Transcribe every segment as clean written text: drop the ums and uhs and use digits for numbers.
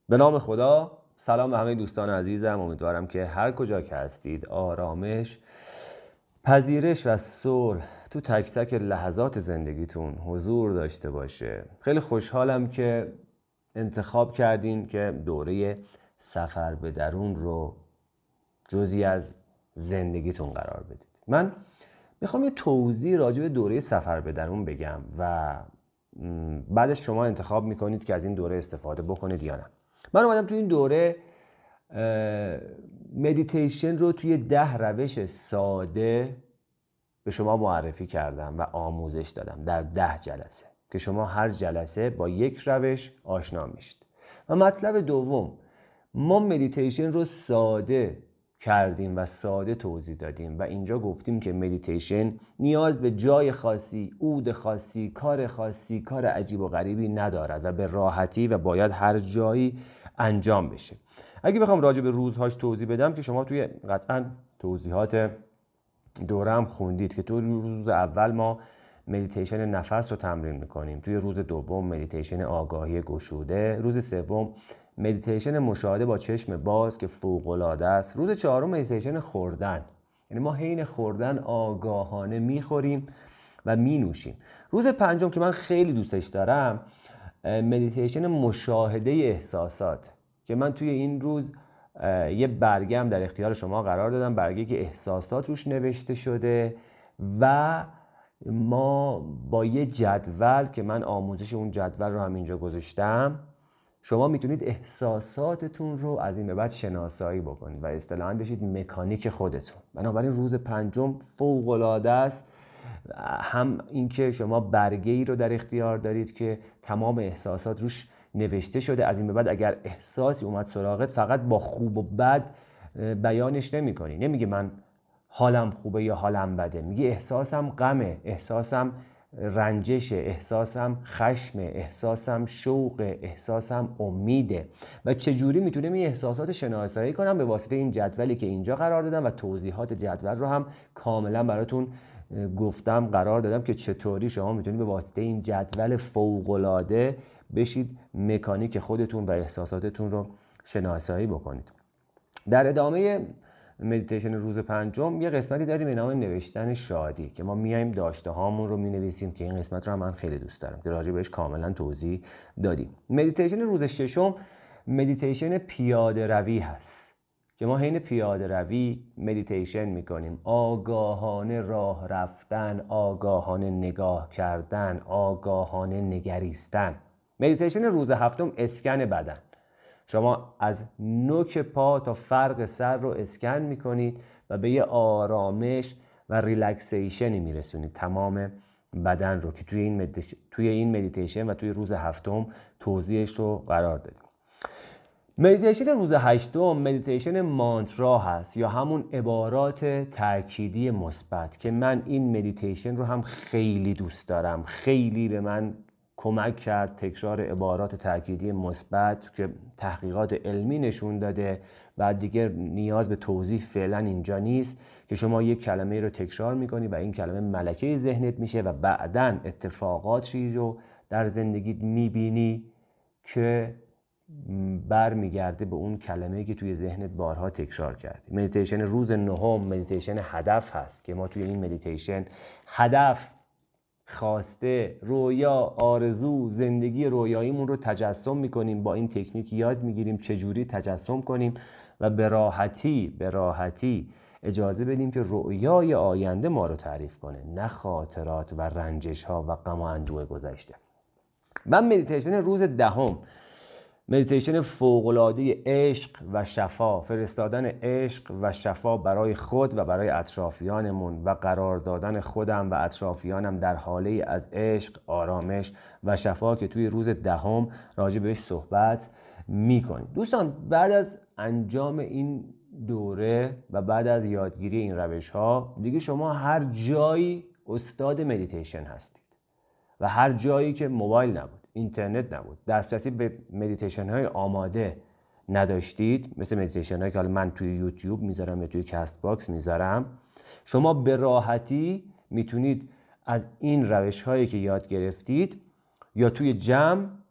به نام خدا. سلام به همه دوستان عزیزم. امیدوارم که هر کجا که هستید آرامش، پذیرش و صلح تو تک تک لحظات زندگیتون حضور داشته باشه. خیلی خوشحالم که انتخاب کردین که دوره سفر به درون رو جزئی از زندگیتون قرار بدید. من میخوام یه توضیح راجع به دوره سفر به درون بگم و بعدش شما انتخاب میکنید که از این دوره استفاده بکنید یا نه. من اومدم تو این دوره مدیتیشن رو توی 10 روش ساده به شما معرفی کردم و آموزش دادم در 10 جلسه که شما هر جلسه با یک روش آشنا میشید. و مطلب دوم، ما مدیتیشن رو ساده کردیم و ساده توضیح دادیم و اینجا گفتیم که مدیتیشن نیاز به جای خاصی، عود خاصی، کار خاصی، کار عجیب و غریبی ندارد و به راحتی و باید هر جایی انجام بشه. اگه بخوام راجع به روزهاش توضیح بدم که شما توی قطعا توضیحات دوره هم خوندید که تو روز اول ما مدیتیشن نفس رو تمرین میکنیم، توی روز دوم مدیتیشن آگاهی گشوده، روز سوم مدیتیشن مشاهده با چشم باز که فوق‌العاده است، روز چهارم مدیتیشن خوردن، یعنی ما حین خوردن آگاهانه میخوریم و مینوشیم. روز پنجم که من خیلی دوستش دارم مدیتیشن مشاهده احساسات که من توی این روز یه برگه هم در اختیار شما قرار دادم، برگه که احساسات روش نوشته شده و ما با یه جدول که من آموزش اون جدول رو هم اینجا گذاشتم، شما میتونید احساساتتون رو از این به بعد شناسایی بکنید و اصطلاحاً بشید مکانیک خودتون. بنابراین روز پنجم فوق‌العاده است، هم اینکه شما برگه ای رو در اختیار دارید که تمام احساسات روش نوشته شده. از این به بعد اگر احساسی اومد سراغت فقط با خوب و بد بیانش نمی کنی. نمیگه من حالم خوبه یا حالم بده، میگه احساسم غمه، احساسم رنجشه، احساسم خشمه، احساسم شوقه، احساسم امیده. و چجوری میتونم این احساسات شناسایی کنم؟ به واسطه این جدولی که اینجا قرار دادم و توضیحات جدول رو هم کاملا براتون گفتم قرار دادم که چطوری شما میتونید به واسطه این جدول فوق‌العاده بشید مکانیک خودتون و احساساتتون رو شناسایی بکنید. در ادامه مدیتیشن روز پنجم یه قسمتی داریم به نام نوشتن شادی که ما میایم داشته هامون رو مینویسیم که این قسمت رو هم من خیلی دوست دارم که راجع بهش کاملا توضیح دادیم. مدیتیشن روز ششم مدیتیشن پیاده روی هست که ما حین پیاده روی مدیتیشن میکنیم، آگاهانه راه رفتن، آگاهانه نگاه کردن، آگاهانه نگریستن. مدیتیشن روز هفتم اسکن بدن، شما از نوک پا تا فرق سر رو اسکن میکنید و به یه آرامش و ریلکسیشنی میرسونید تمام بدن رو که توی این مدیتیشن و توی روز هفتم توضیحش رو قرار دادیم. مدیتیشن روز هشتم مدیتیشن مانترا هست یا همون عبارات تأکیدی مثبت که من این مدیتیشن رو هم خیلی دوست دارم. خیلی به من کمک کرد تکرار عبارات تأکیدی مثبت که تحقیقات علمی نشون داده و دیگه نیاز به توضیح فعلا اینجا نیست که شما یک کلمه رو تکرار میکنی و این کلمه ملکه ذهنت میشه و بعداً اتفاقاتی رو در زندگیت میبینی که برمیگرده به اون کلمه‌ای که توی ذهنت بارها تکرار کردی. مدیتیشن روز نهم مدیتیشن هدف هست که ما توی این مدیتیشن هدف، خواسته، رویا، آرزو، زندگی رویاییمون رو تجسم میکنیم. با این تکنیک یاد میگیریم چجوری تجسم کنیم و به راحتی اجازه بدیم که رویای آینده ما رو تعریف کنه، نه خاطرات و رنجش ها و غم و اندوه گذشته. من مدیتیشن روز دهم مدیتیشن فوق‌العاده عشق و شفا، فرستادن عشق و شفا برای خود و برای اطرافیانمون و قرار دادن خودم و اطرافیانم در حاله از عشق، آرامش و شفا که توی روز دهم راجع بهش صحبت میکنیم. دوستان بعد از انجام این دوره و بعد از یادگیری این روش ها دیگه شما هر جایی استاد مدیتیشن هستید و هر جایی که موبایل نبود، اینترنت نبود، دسترسی به مدیتیشن های آماده نداشتید، مثل مدیتیشن هایی که حالا من توی یوتیوب میذارم یا توی کست باکس میذارم، شما به راحتی میتونید از این روش هایی که یاد گرفتید یا توی جمع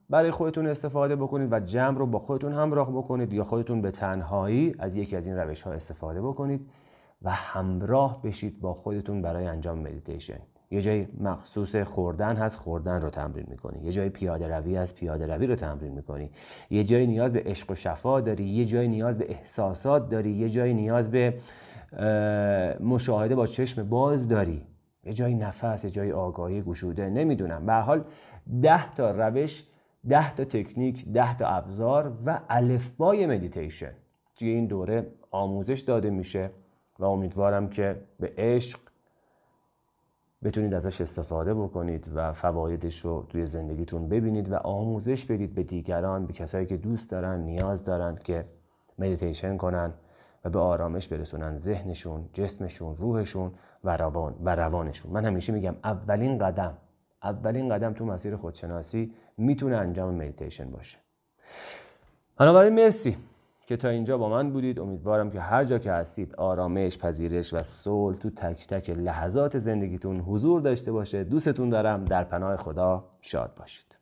برای خودتون استفاده بکنید و جمع رو با خودتون همراه بکنید یا خودتون به تنهایی از یکی از این روش‌ها استفاده بکنید و همراه بشید با خودتون برای انجام مدیتیشن. یه جای مخصوص خوردن هست، خوردن رو تمرین میکنی. یه جای پیاده روی هست، پیاده روی رو تمرین میکنی. یه جای نیاز به عشق و شفا داری، یه جای نیاز به احساسات داری، یه جای نیاز به مشاهده با چشم باز داری، یه جای نفس، یه جای آگاهی گشوده، نمیدونم. به هر حال 10 تا روش، 10 تا تکنیک، 10 تا ابزار و الفبای مدیتیشن توی این دوره آموزش داده میشه و امیدوارم که به عشق بتونید ازش استفاده بکنید و فوایدش رو توی زندگیتون ببینید و آموزش بدید به دیگران، به کسایی که دوست دارن، نیاز دارن که مدیتیشن کنن و به آرامش برسونن ذهنشون، جسمشون، روحشون و روانشون. من همیشه میگم اولین قدم تو مسیر خودشناسی میتونه انجام مدیتیشن باشه. بنابراین مرسی که تا اینجا با من بودید. امیدوارم که هر جا که هستید آرامش، پذیرش و صلح تو تک تک لحظات زندگیتون حضور داشته باشه. دوستتون دارم. در پناه خدا شاد باشید.